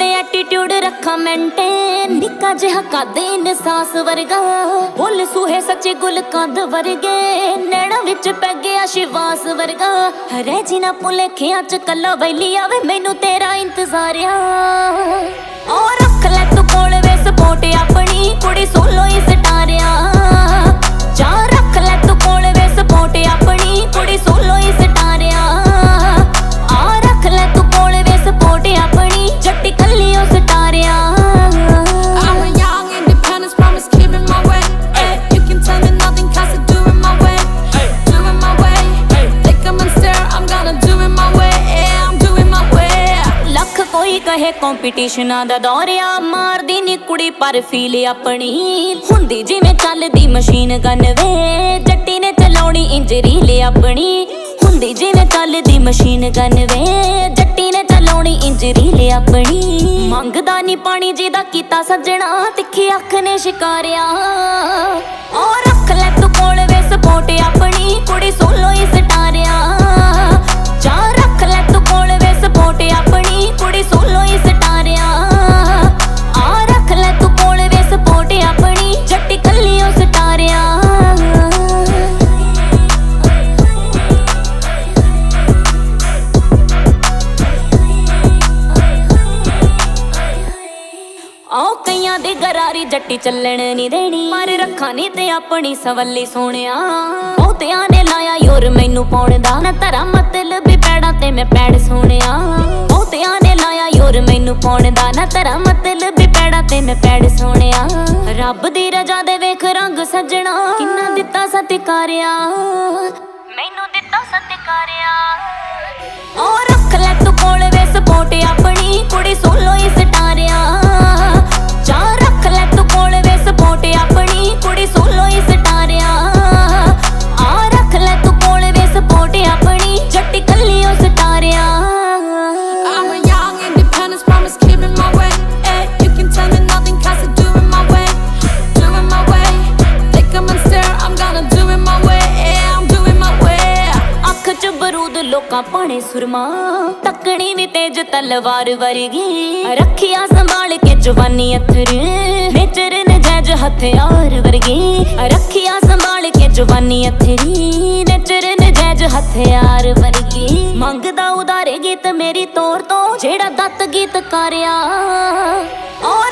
ਤੇ ਐਟੀਟਿਊਡ ਰੱਖਾਂ ਮੇਨਟੇਨ, ਨਿੱਕਾ ਜਿਹਾ ਕੱਦ ਇਨਸਾਸ ਵਰਗਾ, ਬੋਲ ਸੂਹੇ ਸੱਚੇ ਗੁਲ ਕੰਦ ਵਰਗੇ, ਨੈਣਾ ਵਿੱਚ ਪੈ ਗਿਆ ਸ਼ਿਵਾਸ ਵਰਗਾ। ਰਹਿ ਜੀ ਨਾ ਭੁਲੇਖਿਆਂ ਚ ਕੱਲਾ ਵੈਲੀ ਆਵੇ, ਮੈਨੂੰ ਤੇਰਾ ਇੰਤਜ਼ਾਰ ਆ। ਓ ਰੱਖ ਲੈ ਤੂੰ ਕੋਲ ਵੇ ਸਪੋਰਟ ਆਪਣੀ, ਕੁੜੀ ਸੋਲੋ ਹੀ ਸਟਾਰਿਆ। ਜਾ ਰੱਖ ਲੈ ਤੂੰ ਕੋਲ ਵੇ ਸਪੋਰਟ ਆਪਣੀ, ਕੁੜੀ ਸੋਲੋ ਹੀ ਸਟਾਰਿਆ। ਆ ਰੱਖ ਲੈ ਤੂੰ ਕੋਲ ਵੇ ਸਪੋਰਟ ਆਪਣੀ, ਜੱਟੀ ਕੱਲੀ ਓ ਸਟਾਰਿਆ। ਕੋਈ ਕਹੇ ਕੰਪੀਟੀਸ਼ਨਾਂ ਦਾ ਦੌਰਿਆ, ਮਾਰਦੀ ਨੀ ਕੁੜੀ ਪਰ ਫੀਲ ਆਪਣੀ, ਹੁੰਦੀ ਜਿਵੇਂ ਚੱਲਦੀ ਮਸ਼ੀਨ ਗਨ ਵੇ, ਜੱਟੀ ਨੇ ਚਲਾਉਣੀ ਇੰਜ ਰੀਲ ਆਪਣੀ, ਹੁੰਦੀ ਜਿਵੇਂ ਚੱਲਦੀ ਮਸ਼ੀਨ ਗਨ ਵੇ, ਜੱਟੀ ਨੇ ਚਲਾਉਣੀ ਇੰਜ ਰੀਲ ਆਪਣੀ। ਮੰਗਦਾ ਨੀ ਪਾਣੀ ਜਿਹਦਾ ਕੀਤਾ ਸੱਜਣਾ, ਤਿੱਖੀ ਅੱਖ ਨੇ ਸ਼ਿਕਾਰਿਆ। ਓ ਰੱਖ ਲੈ ਤੂੰ ਕੋਲ ਵੇ ਸਪੋਰਟ ਆਪਣੀ, ਕੁੜੀ ਸੋਲੋ ਹੀ ਸਟਾਰਿਆ। ਜਾ ਰੱਖ ਲੈ ਤੂੰ ਕੋਲ ਵੇ ਸਪੋਰਟ ਆਪਣੀ, ਕੁੜੀ ਸੋਲੋ ਹੀ ਸਟਾਰਿਆ। ਆ ਰੱਖ ਲੈ ਤੂੰ ਕੋਲ ਵੇ ਸਪੋਰਟ ਆਪਣੀ, ਜੱਟੀ ਕੱਲੀ ਓ ਸਟਾਰਿਆ। ਆਓ ਕਈਆਂ ਦੀ ਗਰਾਰੀ ਜੱਟੀ ਚੱਲਣ ਨੀ ਦੇਣੀ, ਪਰ ਰੱਖਾਂ ਨੀ ਤੇ ਆਪਣੀ ਸਵੱਲੀ ਸੋਹਣਿਆ। ਬਹੁਤਿਆਂ ਨੇ ਲਾਇਆ ਯੋਰ ਮੈਨੂੰ ਪਾਉਣ ਦਾ, ਨਾ ਤੇਰਾ ਮਤਲਬ ਪੈੜਾਂ ਤੇ ਮੈਂ ਪੈੜ ਸੋਹਣਿਆ। ਬਹੁਤਿਆਂ ਨੇ ਲਾਇਆ ਯੋਰ ਮੈਨੂੰ ਪਾਉਣ ਦਾ, ਨਾ ਤੇਰਾ ਮਤਲਬ ਪੈੜਾਂ ਤੇ ਮੈਂ ਪੈੜ ਸੋਹਣਿਆ। ਰੱਬ ਦੀ ਰਜ਼ਾ ਦੇ ਵੇਖ ਰੰਗ ਸੱਜਣਾ, ਕਿੰਨਾ ਦਿੱਤਾ ਸਤਿਕਾਰਿਆ, ਮੈਨੂੰ ਦਿੱਤਾ ਸਤਿਕਾਰਿਆ। ਓ ਰੱਖ ਲੈ ਤੂੰ ਕੋਲ ਵੇ ਸਪੋਰਟ ਆਪਣੀ, ਕੁੜੀ ਸੋਲੋ ਹੀ ਸਟਾਰਿਆ। ਜਾ ਰੱਖ ਲੈ ਤੂੰ ਕੋਲ ਵੇ ਸਪੋਰਟ ਆਪਣੀ, ਕੁੜੀ ਸੋਲੋ ਹੀ ਸਟਾਰਿਆ। ਆ ਰੱਖ ਲੈ ਤੂੰ ਕੋਲ ਵੇ ਸਪੋਰਟ ਆਪਣੀ, ਜੱਟੀ ਕੱਲੀ ਓ ਸਟਾਰਿਆ। ਬਰੂਦ ਲੋਕਾਂ ਪਾਣੇ ਸੁਰਮਾ, ਤੱਕਣੀ ਵੀ ਤੇਜ ਤਲਵਾਰ ਵਰਗੀ, ਰੱਖਿਆ ਸੰਭਾਲ ਕੇ ਜਵਾਨੀ ਅਥਰ, ਨੇਚਰ ਨਜਾਇਜ਼ ਹਥਿਆਰ ਵਰਗੀ, ਰੱਖਿਆ ਸੰਭਾਲ ਕੇ ਜਵਾਨੀ ਅਥਰੀ, ਨੇਚਰ ਨਜਾਇਜ਼ ਹਥਿਆਰ ਵਰਗੀ। ਮੰਗਦਾ ਉਦਾਰੇ ਗੀਤ ਮੇਰੀ ਤੋਰ ਤੋਂ, ਜਿਹੜਾ ਦੱਤ ਗੀਤ ਕਾਰਿਆ। ਔਰ